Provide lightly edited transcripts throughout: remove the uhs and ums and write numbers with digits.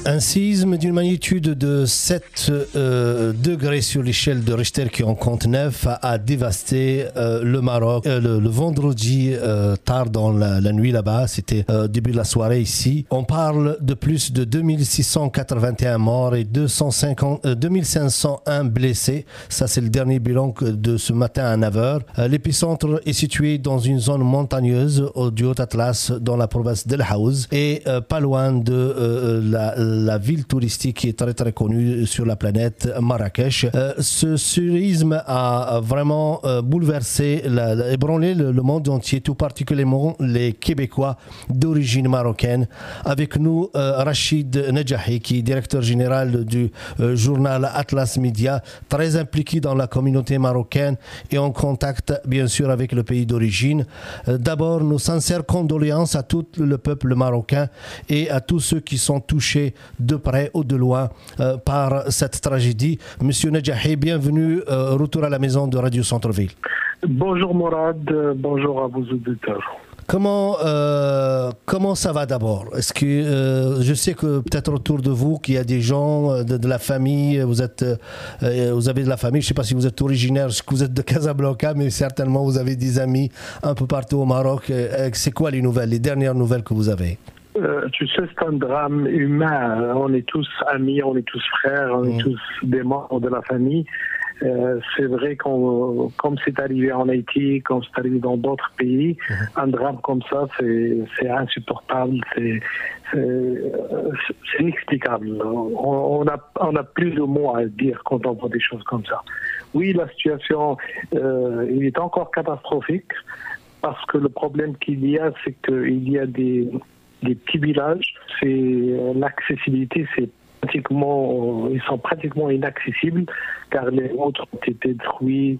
Un séisme d'une magnitude de 7 degrés sur l'échelle de Richter qui en compte 9 a dévasté le Maroc le vendredi tard dans la nuit là-bas. C'était début de la soirée ici. On parle de plus de 2681 morts et 2501 blessés. Ça, c'est le dernier bilan de ce matin à 9h. L'épicentre est situé dans une zone montagneuse du Haut-Atlas dans la province d'El Haouz et pas loin de la ville touristique qui est très très connue sur la planète, Marrakech. Ce séisme a vraiment bouleversé, ébranlé le monde entier, tout particulièrement les Québécois d'origine marocaine. Avec nous, Rachid Nejahi, qui est directeur général du journal Atlas Media, très impliqué dans la communauté marocaine et en contact bien sûr avec le pays d'origine. D'abord, nos sincères condoléances à tout le peuple marocain et à tous ceux qui sont touchés de près ou de loin par cette tragédie. Monsieur Nejahi, bienvenue, retour à la maison de Radio Centre-Ville. Bonjour Mourad, bonjour à vos auditeurs. Comment ça va d'abord? Est-ce que je sais que peut-être autour de vous qu'il y a des gens de la famille, vous avez de la famille, je ne sais pas si vous êtes originaire, que vous êtes de Casablanca, mais certainement vous avez des amis un peu partout au Maroc. C'est quoi les nouvelles, les dernières nouvelles que vous avez? Tu sais, c'est un drame humain. On est tous amis, on est tous frères, on est tous des membres de la famille. C'est vrai comme c'est arrivé en Haïti, comme c'est arrivé dans d'autres pays, un drame comme ça, c'est insupportable, c'est inexplicable. On a plus de mots à dire quand on voit des choses comme ça. Oui, la situation il est encore catastrophique parce que le problème qu'il y a, c'est qu'il y a des petits villages, l'accessibilité, ils sont pratiquement inaccessibles car les routes ont été détruites.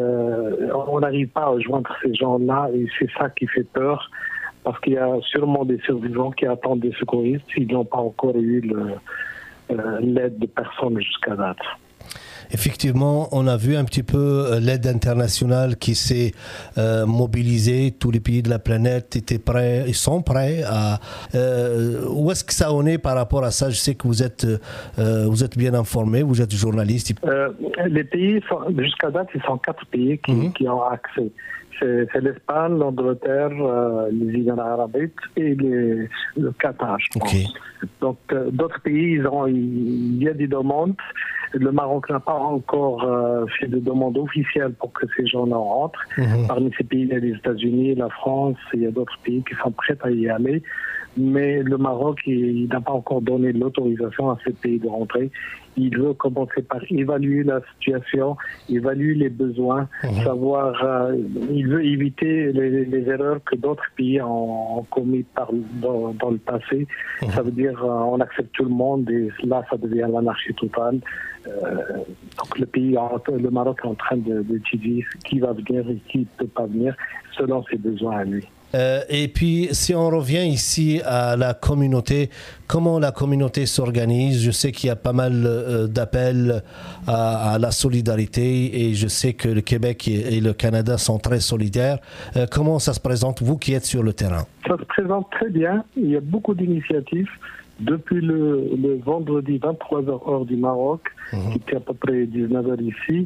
On n'arrive pas à joindre ces gens-là et c'est ça qui fait peur parce qu'il y a sûrement des survivants qui attendent des secouristes. Ils n'ont pas encore eu l'aide de personne jusqu'à date. Effectivement, on a vu un petit peu l'aide internationale qui s'est mobilisée. Tous les pays de la planète étaient prêts, ils sont prêts à... où est-ce que ça en est par rapport à ça? Je sais que vous êtes bien informé, vous êtes journaliste. Les pays, jusqu'à date, ils sont 4 pays qui ont accès. C'est l'Espagne, l'Angleterre, les Émirats arabes et le Qatar, je pense. Okay. Donc, d'autres pays, il y a des demandes. Le Maroc n'a pas encore fait de demande officielle pour que ces gens-là rentrent. Parmi ces pays, il y a les États-Unis, la France, il y a d'autres pays qui sont prêts à y aller. Mais le Maroc, il n'a pas encore donné l'autorisation à ces pays de rentrer. Il veut commencer par évaluer la situation, évaluer les besoins, savoir. Il veut éviter les erreurs que d'autres pays ont commises dans le passé. Ça veut dire on accepte tout le monde et là, ça devient l'anarchie totale. Donc le Maroc est en train d'étudier qui va venir et qui ne peut pas venir selon ses besoins à lui. Et puis, si on revient ici à la communauté, comment la communauté s'organise? Je sais qu'il y a pas mal d'appels à la solidarité et je sais que le Québec et le Canada sont très solidaires. Comment ça se présente, vous qui êtes sur le terrain? Ça se présente très bien. Il y a beaucoup d'initiatives. Depuis le vendredi 23h heure du Maroc, qui était à peu près 19h ici,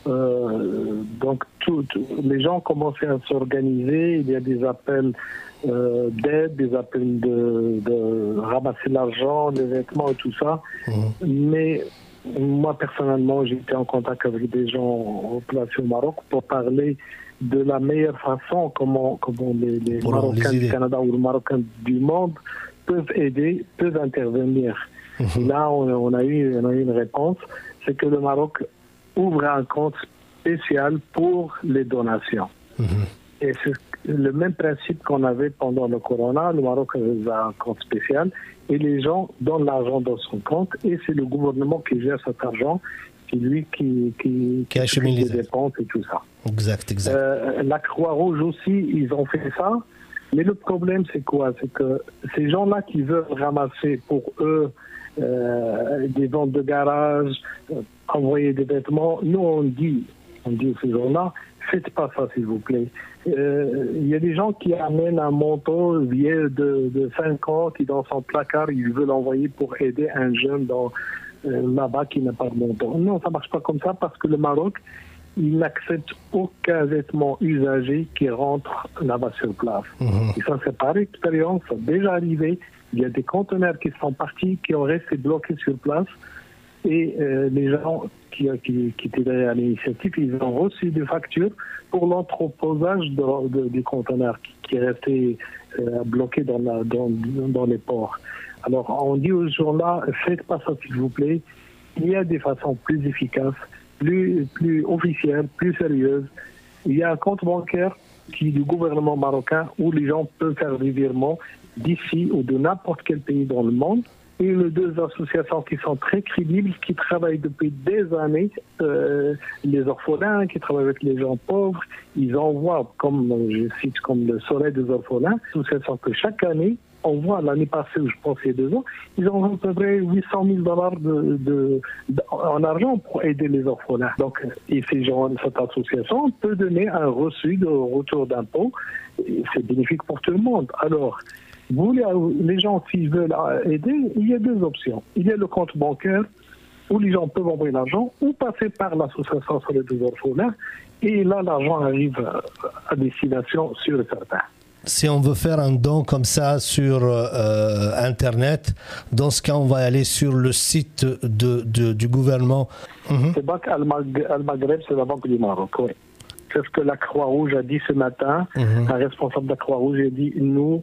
donc les gens commençaient à s'organiser. Il y a des appels d'aide, des appels de ramasser l'argent, les vêtements et tout ça. Mais moi, personnellement, j'étais en contact avec des gens placés au Maroc pour parler de la meilleure façon, comment les Marocains du Canada ou les Marocains du monde peuvent aider, peuvent intervenir. Et là, on a eu une réponse, c'est que le Maroc ouvre un compte spécial pour les donations. Et c'est le même principe qu'on avait pendant le corona. Le Maroc a un compte spécial et les gens donnent l'argent dans son compte et c'est le gouvernement qui gère cet argent. C'est lui qui achemine les dépenses et tout ça. Exact. La Croix-Rouge aussi, ils ont fait ça. Mais le problème, c'est quoi? C'est que ces gens-là qui veulent ramasser pour eux des ventes de garage, envoyer des vêtements, nous on dit à ces gens-là, faites pas ça, s'il vous plaît. Il y a des gens qui amènent un manteau vieux de 5 ans qui, dans son placard, il veut l'envoyer pour aider un jeune là-bas qui n'a pas de manteau. Non, ça marche pas comme ça parce que le Maroc, il n'accepte aucun vêtement usagé qui rentre là-bas sur place. Et ça, c'est par expérience, ça a déjà arrivé. Il y a des conteneurs qui sont partis, qui ont resté bloqués sur place. Et les gens qui étaient à l'initiative, ils ont reçu des factures pour l'entreposage des conteneurs qui restaient bloqués dans les ports. Alors, on dit aux gens-là, faites pas ça, s'il vous plaît. Il y a des façons plus efficaces, plus officielles, plus sérieuses. Il y a un compte bancaire qui est du gouvernement marocain où les gens peuvent faire des virements d'ici ou de n'importe quel pays dans le monde. Et les deux associations qui sont très crédibles, qui travaillent depuis des années, les orphelins, qui travaillent avec les gens pauvres, ils envoient, comme je cite, comme le Soleil des orphelins, associations que chaque année, on voit l'année passée, je pense il y a 2 ans, ils ont à peu près $800,000 en argent pour aider les orphelins. Donc, et cette association peut donner un reçu de retour d'impôt. C'est bénéfique pour tout le monde. Alors, les gens, s'ils veulent aider, il y a 2 options. Il y a le compte bancaire où les gens peuvent envoyer l'argent ou passer par l'association sur les 2 orphelins. Et là, l'argent arrive à destination sûre et certain. Si on veut faire un don comme ça sur Internet, dans ce cas, on va aller sur le site du gouvernement. C'est Banque Al-Maghreb, c'est la Banque du Maroc, oui. C'est ce que la Croix-Rouge a dit ce matin. Un responsable de la Croix-Rouge a dit,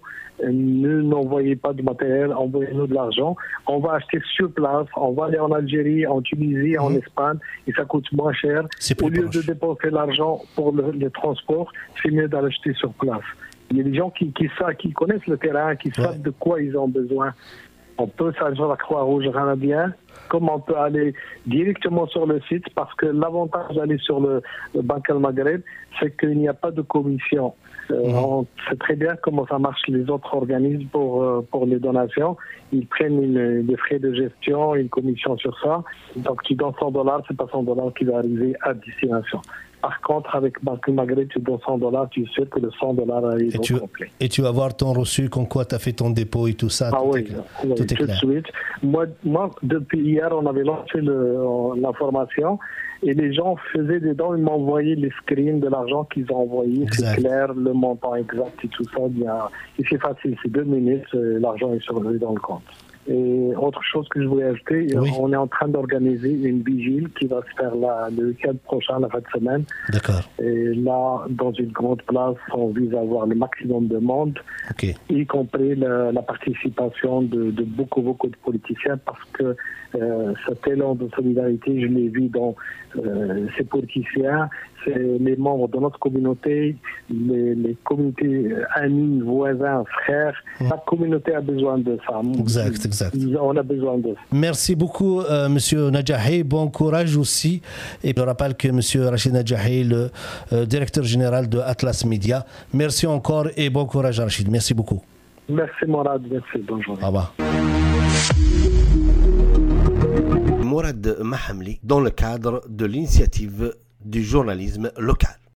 ne n'envoyez pas de matériel, envoyez-nous de l'argent. On va acheter sur place, on va aller en Algérie, en Tunisie, en Espagne, et ça coûte moins cher. Au lieu de dépenser l'argent pour le transport, c'est mieux d'aller acheter sur place. Il y a des gens qui connaissent le terrain, qui savent de quoi ils ont besoin. On peut s'adresser à la Croix-Rouge canadienne, comme on peut aller directement sur le site, parce que l'avantage d'aller sur le Banque Al-Maghreb, c'est qu'il n'y a pas de commission. On sait très bien comment ça marche les autres organismes pour les donations. Ils prennent des frais de gestion, une commission sur ça. Donc tu donnes $100, c'est pas $100 qui va arriver à destination. Par contre, avec Banque Maghreb, tu donnes $100, tu sais que le $100 arrive au complet. Et tu vas voir ton reçu, comme quoi tu as fait ton dépôt et tout ça. Tout est tout de suite. Moi, depuis hier, on avait lancé l'information et les gens faisaient des dons, ils m'envoyaient les screens de l'argent qu'ils ont envoyé. C'est clair, le montant exact et tout ça. Et c'est facile, c'est 2 minutes, l'argent est surveillé dans le compte. Et autre chose que je voulais ajouter, on est en train d'organiser une vigile qui va se faire le week-end prochain, la fin de semaine. D'accord. Et là, dans une grande place, on vise à avoir le maximum de monde, y compris la participation de beaucoup de politiciens, parce que cet élan de solidarité, je l'ai vu dans ces politiciens, c'est les membres de notre communauté, les communautés amis, voisins, frères. La communauté a besoin de ça. Exact. On a besoin de ça. Merci beaucoup, Monsieur Nadjahi. Bon courage aussi. Et je rappelle que Monsieur Rachid Nadjahi, le directeur général de Atlas Media. Merci encore et bon courage, Rachid. Merci beaucoup. Merci, Mourad. Merci. Bonne journée. Au revoir. Mourad Mahamli, dans le cadre de l'initiative du journalisme local.